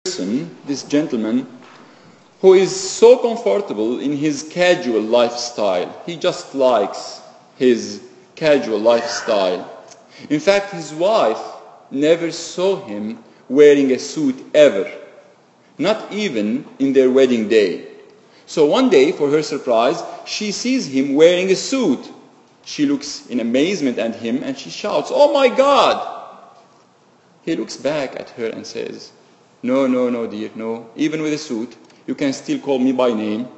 person, this gentleman, who is so comfortable in his casual lifestyle. He just likes his casual lifestyle. In fact, his wife never saw him wearing a suit ever, not even in their wedding day. So one day, for her surprise, she sees him wearing a suit. She looks in amazement at him and she shouts, "Oh my God!" He looks back at her and says, "No, no, no, dear, no. Even with a suit, you can still call me by name."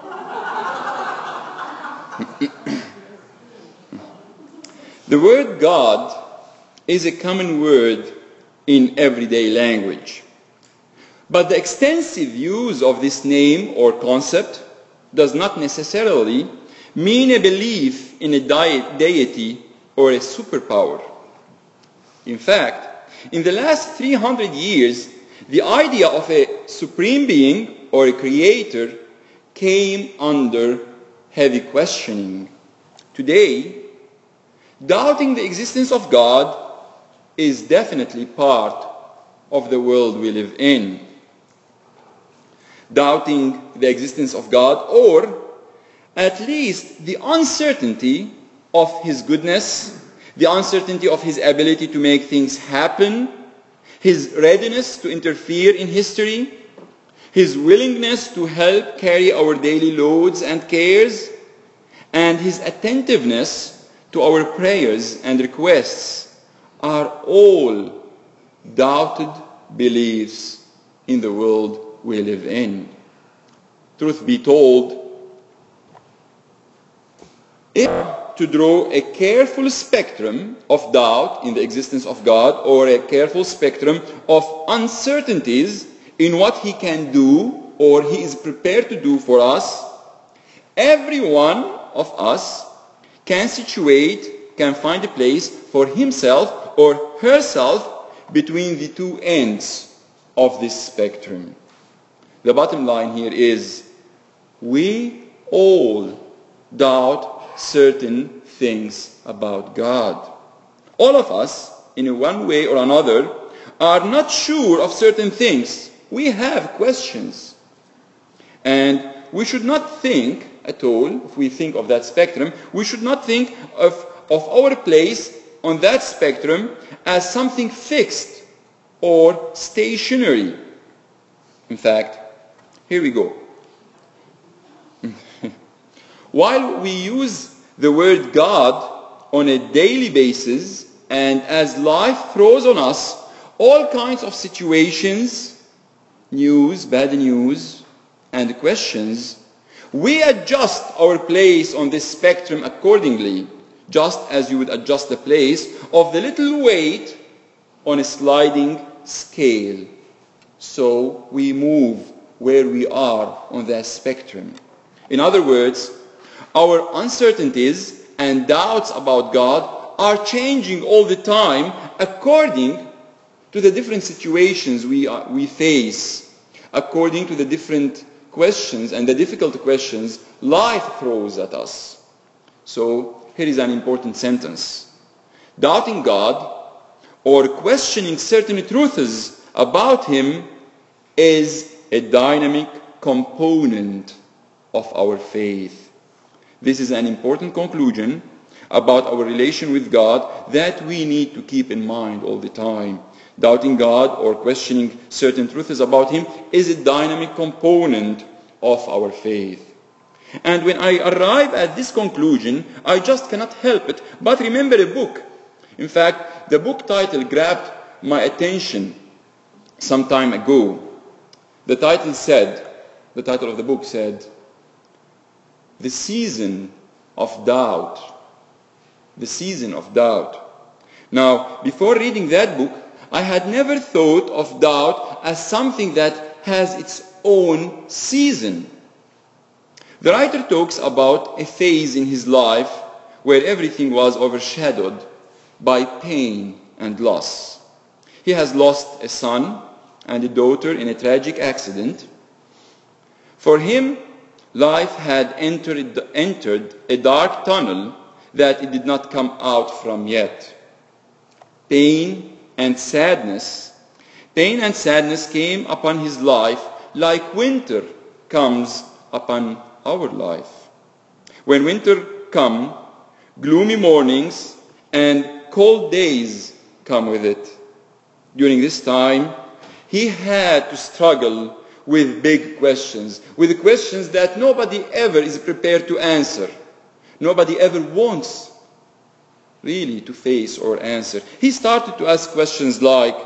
The word God is a common word in everyday language. But the extensive use of this name or concept does not necessarily mean a belief in a deity or a superpower. In fact, in the last 300 years, the idea of a supreme being or a creator came under heavy questioning. Today, doubting the existence of God is definitely part of the world we live in. Doubting the existence of God, or at least the uncertainty of His goodness, the uncertainty of His ability to make things happen, His readiness to interfere in history, His willingness to help carry our daily loads and cares, and His attentiveness to our prayers and requests are all doubted beliefs in the world we live in. Truth be told, if to draw a careful spectrum of doubt in the existence of God, or a careful spectrum of uncertainties in what He can do or He is prepared to do for us, every one of us can find a place for himself or herself between the two ends of this spectrum. The bottom line here is, we all doubt certain things about God. All of us, in one way or another, are not sure of certain things. We have questions. And we should not think at all, if we think of that spectrum, we should not think of our place on that spectrum as something fixed or stationary. In fact, here we go. While we use the word God on a daily basis, and as life throws on us all kinds of situations, news, bad news, and questions, we adjust our place on this spectrum accordingly, just as you would adjust the place of the little weight on a sliding scale. So we move where we are on that spectrum. In other words, our uncertainties and doubts about God are changing all the time according to the different situations we face, according to the different questions and the difficult questions life throws at us. So here is an important sentence. Doubting God or questioning certain truths about Him is a dynamic component of our faith. This is an important conclusion about our relation with God that we need to keep in mind all the time. Doubting God or questioning certain truths about Him is a dynamic component of our faith. And when I arrive at this conclusion, I just cannot help it but remember a book. In fact, the book title grabbed my attention some time ago. The title of the book said, "The Season of Doubt." The Season of Doubt. Now, before reading that book, I had never thought of doubt as something that has its own season. The writer talks about a phase in his life where everything was overshadowed by pain and loss. He has lost a son and a daughter in a tragic accident. For him, life had entered a dark tunnel that it did not come out from yet. Pain and sadness Pain and sadness came upon his life like winter comes upon our life. When winter comes, gloomy mornings and cold days come with it. During this time, he had to struggle with big questions, with questions that nobody ever is prepared to answer. Nobody ever wants really to face or answer. He started to ask questions like,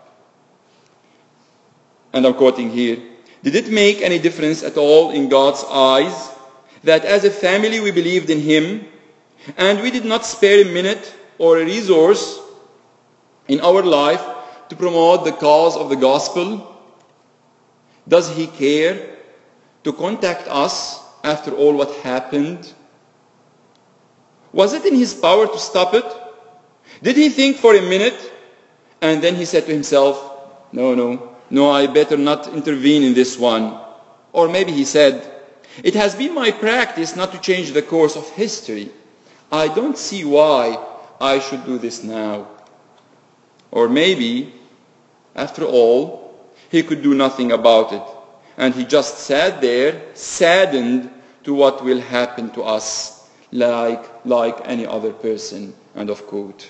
and I'm quoting here, did it make any difference at all in God's eyes that as a family we believed in him and we did not spare a minute or a resource in our life to promote the cause of the gospel? Does he care to contact us after all what happened? Was it in his power to stop it? Did he think for a minute and then he said to himself, no, I better not intervene in this one? Or maybe he said, it has been my practice not to change the course of history. I don't see why I should do this now. Or maybe, after all, he could do nothing about it, and he just sat there, saddened to what will happen to us, like any other person. End of quote.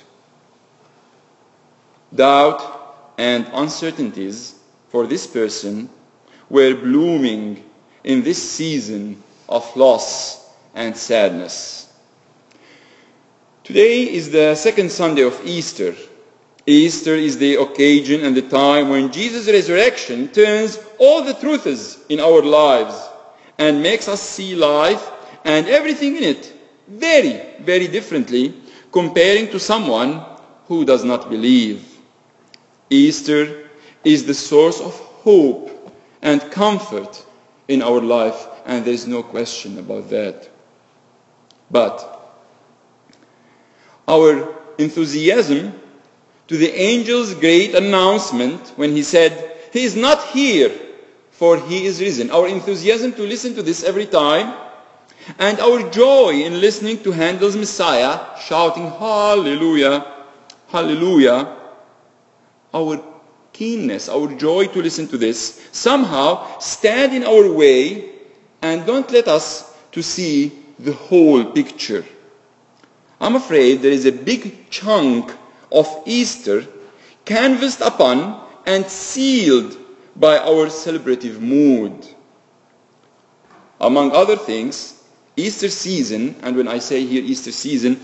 Doubt and uncertainties for this person were blooming in this season of loss and sadness. Today is the second Sunday of Easter. Easter is the occasion and the time when Jesus' resurrection turns all the truths in our lives and makes us see life and everything in it very, very differently comparing to someone who does not believe. Easter is the source of hope and comfort in our life, and there's no question about that. But our enthusiasm to the angel's great announcement when he said, he is not here, for he is risen. Our enthusiasm to listen to this every time, and our joy in listening to Handel's Messiah, shouting, Hallelujah, Hallelujah, our keenness, our joy to listen to this, somehow stand in our way and don't let us to see the whole picture. I'm afraid there is a big chunk of Easter canvassed upon and sealed by our celebrative mood. Among other things, Easter season, and when I say here Easter season,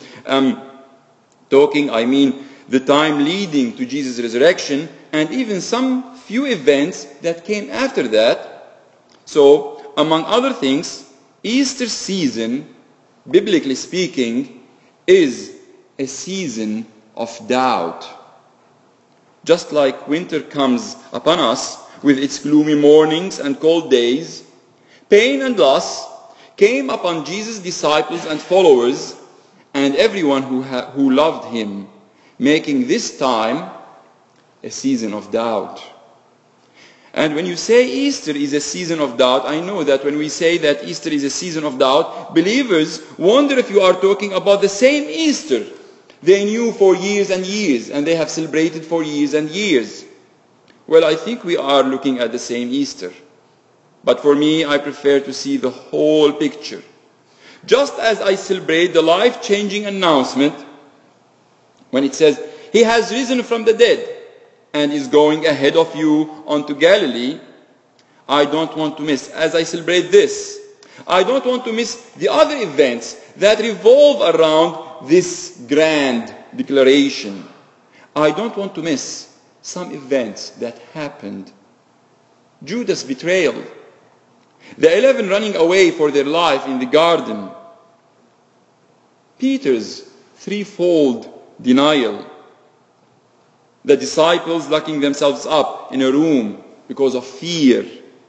I mean the time leading to Jesus' resurrection and even some few events that came after that. So, among other things, Easter season, biblically speaking, is a season of doubt. Just like winter comes upon us with its gloomy mornings and cold days, pain and loss came upon Jesus' disciples and followers and everyone who loved him, making this time a season of doubt. And when you say Easter is a season of doubt, I know that when we say that Easter is a season of doubt, believers wonder if you are talking about the same Easter they knew for years and years, and they have celebrated for years and years. Well, I think we are looking at the same Easter. But for me, I prefer to see the whole picture. Just as I celebrate the life-changing announcement when it says, He has risen from the dead and is going ahead of you onto Galilee, I don't want to miss, as I celebrate this, I don't want to miss the other events that revolve around this grand declaration. I don't want to miss some events that happened. Judas' betrayal, the 11 running away for their life in the garden, Peter's threefold denial, the disciples locking themselves up in a room because of fear,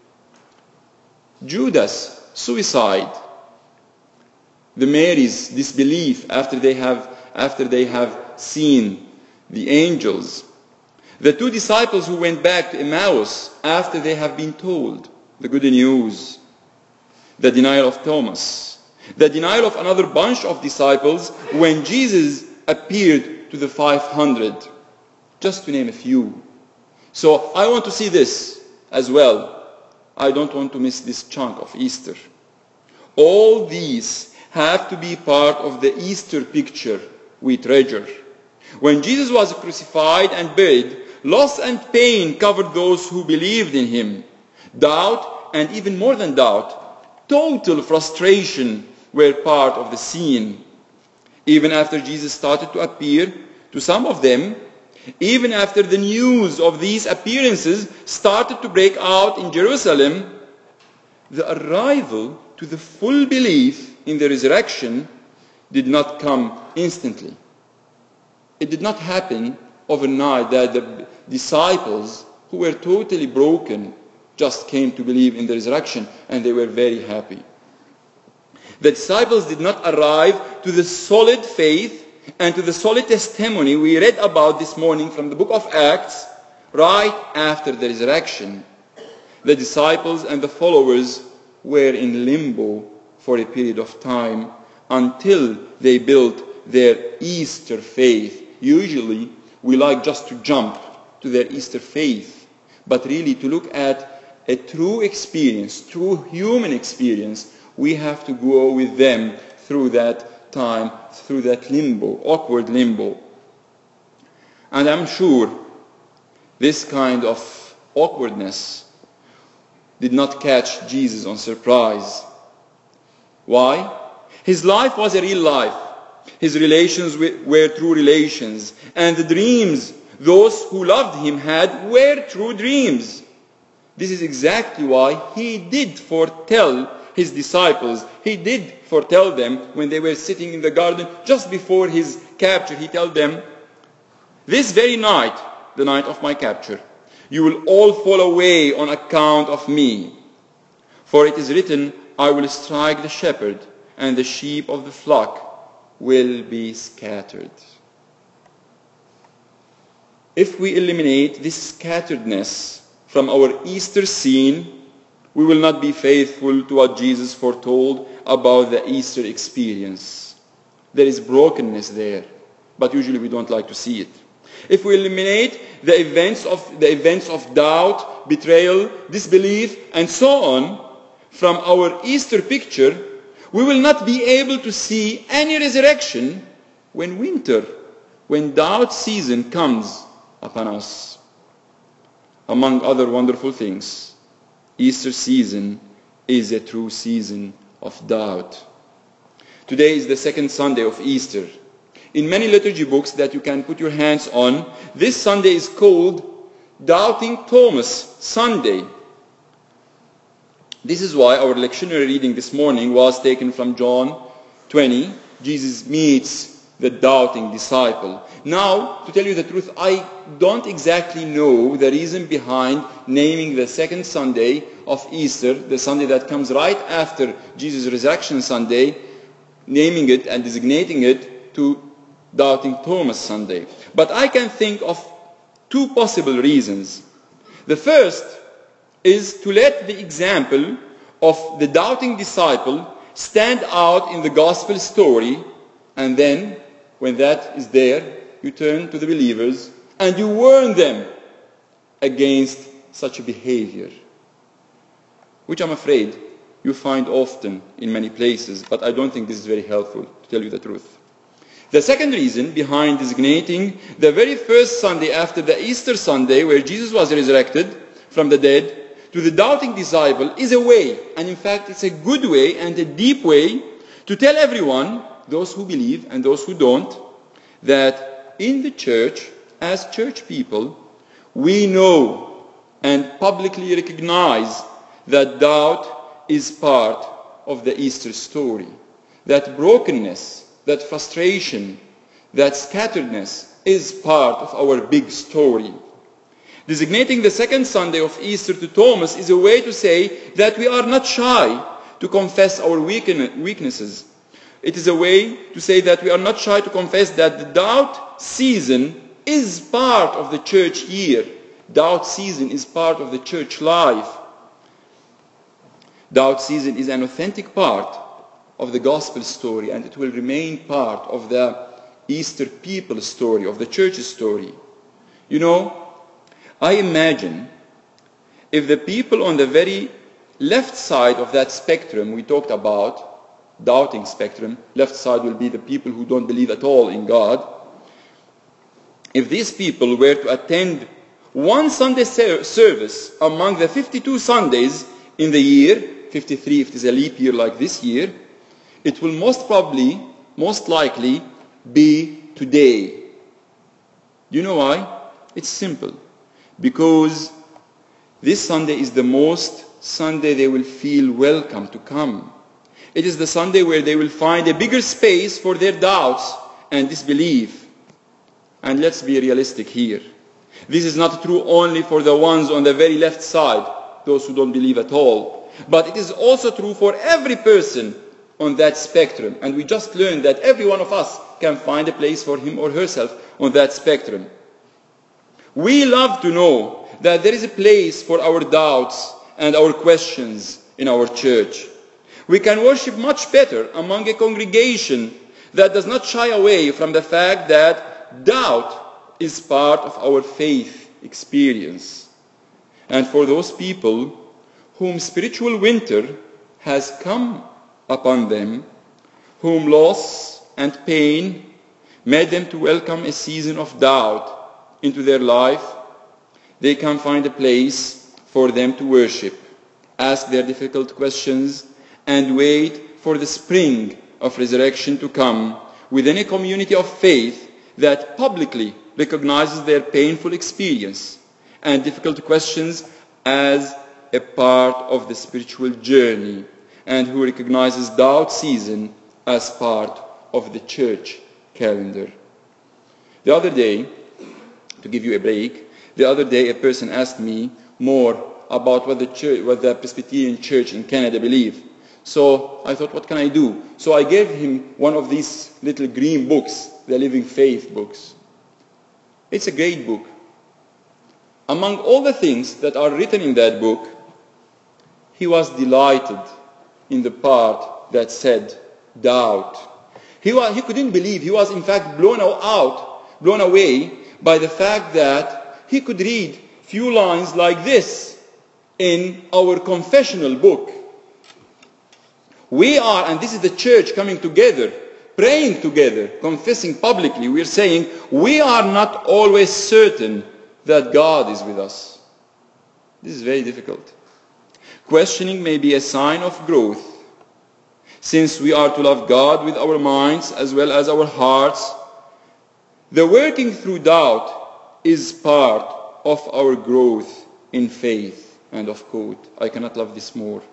Judas' suicide, the Mary's disbelief after they have seen the angels, the two disciples who went back to Emmaus after they have been told the good news, the denial of Thomas, the denial of another bunch of disciples when Jesus appeared to the 500, just to name a few. So I want to see this as well. I don't want to miss this chunk of Easter. All these have to be part of the Easter picture we treasure. When Jesus was crucified and buried, loss and pain covered those who believed in him. Doubt, and even more than doubt, total frustration were part of the scene. Even after Jesus started to appear to some of them, even after the news of these appearances started to break out in Jerusalem, the arrival to the full belief in the resurrection did not come instantly. It did not happen overnight that the disciples, who were totally broken, just came to believe in the resurrection, and they were very happy. The disciples did not arrive to the solid faith and to the solid testimony we read about this morning from the book of Acts right after the resurrection. The disciples and the followers were in limbo for a period of time until they built their Easter faith. Usually, we like just to jump to their Easter faith, but really to look at a true experience, true human experience, we have to go with them through that time, through that limbo, awkward limbo. And I'm sure this kind of awkwardness did not catch Jesus on surprise. Why? His life was a real life. His relations were true relations. And the dreams those who loved him had were true dreams. This is exactly why he did foretell his disciples. He did foretell them when they were sitting in the garden just before his capture. He told them, "This very night, the night of my capture, you will all fall away on account of me. For it is written, I will strike the shepherd, and the sheep of the flock will be scattered." If we eliminate this scatteredness from our Easter scene, we will not be faithful to what Jesus foretold about the Easter experience. There is brokenness there, but usually we don't like to see it. If we eliminate the events of doubt, betrayal, disbelief, and so on from our Easter picture, we will not be able to see any resurrection when winter, when doubt season comes upon us. Among other wonderful things, Easter season is a true season of doubt. Today is the second Sunday of Easter. In many liturgy books that you can put your hands on, this Sunday is called Doubting Thomas Sunday. This is why our lectionary reading this morning was taken from John 20. Jesus meets the doubting disciple. Now, to tell you the truth, I don't exactly know the reason behind naming the second Sunday of Easter, the Sunday that comes right after Jesus' Resurrection Sunday, naming it and designating it to Doubting Thomas Sunday. But I can think of two possible reasons. The first is to let the example of the doubting disciple stand out in the gospel story, and then, when that is there, you turn to the believers and you warn them against such a behavior, which I'm afraid you find often in many places, but I don't think this is very helpful, to tell you the truth. The second reason behind designating the very first Sunday after the Easter Sunday, where Jesus was resurrected from the dead, to the doubting disciple is a way, and in fact it's a good way and a deep way, to tell everyone, those who believe and those who don't, that in the church, as church people, we know and publicly recognize that doubt is part of the Easter story. That brokenness, that frustration, that scatteredness is part of our big story. Designating the second Sunday of Easter to Thomas is a way to say that we are not shy to confess our weaknesses. It is a way to say that we are not shy to confess that the doubt season is part of the church year. Doubt season is part of the church life. Doubt season is an authentic part of the gospel story, and it will remain part of the Easter people story, of the church's story. You know, I imagine if the people on the very left side of that spectrum we talked about, doubting spectrum, left side will be the people who don't believe at all in God. If these people were to attend one Sunday service among the 52 Sundays in the year, 53 if it is a leap year like this year, it will most likely be today. You know why? It's simple. Because this Sunday is the most Sunday they will feel welcome to come. It is the Sunday where they will find a bigger space for their doubts and disbelief. And let's be realistic here. This is not true only for the ones on the very left side, those who don't believe at all. But it is also true for every person on that spectrum. And we just learned that every one of us can find a place for him or herself on that spectrum. We love to know that there is a place for our doubts and our questions in our church. We can worship much better among a congregation that does not shy away from the fact that doubt is part of our faith experience. And for those people whom spiritual winter has come upon them, whom loss and pain made them to welcome a season of doubt into their life, they can find a place for them to worship, ask their difficult questions, and wait for the spring of resurrection to come within a community of faith that publicly recognizes their painful experience and difficult questions as a part of the spiritual journey, and who recognizes doubt season as part of the church calendar. The other day, to give you a break, a person asked me more about what the Presbyterian Church in Canada believe. So I thought, what can I do? So I gave him one of these little green books, the Living Faith books. It's a great book. Among all the things that are written in that book, he was delighted in the part that said doubt. He couldn't believe. He was in fact blown away by the fact that he could read few lines like this in our confessional book. We are, and this is the church coming together, praying together, confessing publicly. We are saying we are not always certain that God is with us. This is very difficult. Questioning may be a sign of growth, since we are to love God with our minds as well as our hearts. The working through doubt is part of our growth in faith. End of quote. I cannot love this more.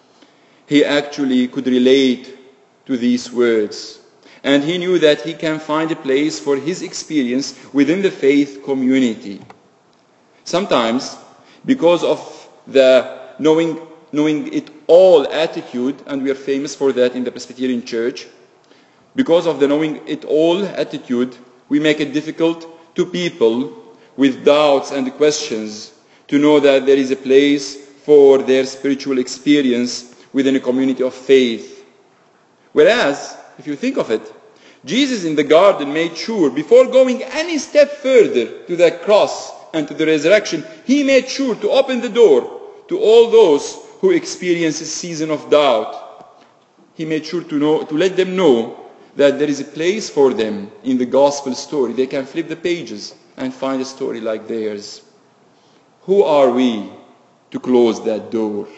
He actually could relate to these words, and he knew that he can find a place for his experience within the faith community. Sometimes, because of the knowing it all attitude, and we are famous for that in the Presbyterian Church, because of the knowing it all attitude, we make it difficult to people with doubts and questions to know that there is a place for their spiritual experience within a community of faith. Whereas, if you think of it, Jesus in the garden made sure, before going any step further to the cross and to the resurrection, he made sure to open the door to all those who experience a season of doubt. He made sure to let them know that there is a place for them in the gospel story. They can flip the pages and find a story like theirs. Who are we to close that door?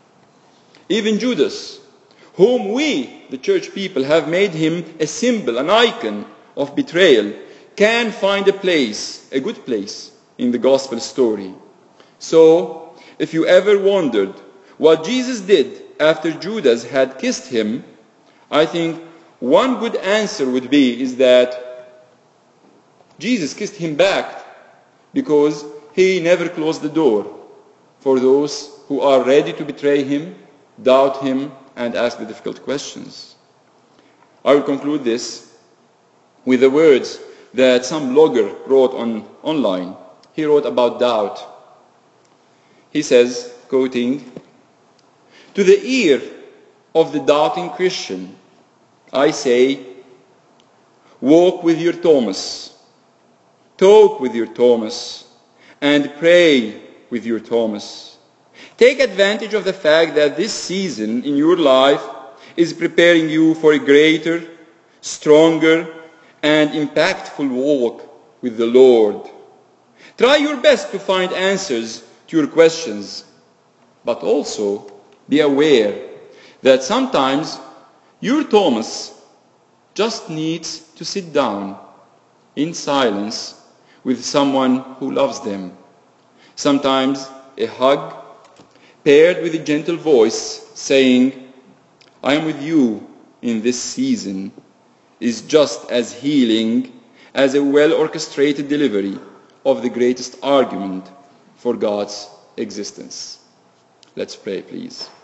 Even Judas, whom we, the church people, have made him a symbol, an icon of betrayal, can find a place, a good place, in the gospel story. So, if you ever wondered what Jesus did after Judas had kissed him, I think one good answer would be is that Jesus kissed him back, because he never closed the door for those who are ready to betray him, doubt him, and ask the difficult questions. I will conclude this with the words that some blogger wrote online. He wrote about doubt. He says, quoting, "To the ear of the doubting Christian, I say, walk with your Thomas, talk with your Thomas, and pray with your Thomas. Take advantage of the fact that this season in your life is preparing you for a greater, stronger, and impactful walk with the Lord. Try your best to find answers to your questions, but also be aware that sometimes your Thomas just needs to sit down in silence with someone who loves them. Sometimes a hug paired with a gentle voice saying, "I am with you in this season," is just as healing as a well-orchestrated delivery of the greatest argument for God's existence. Let's pray, please.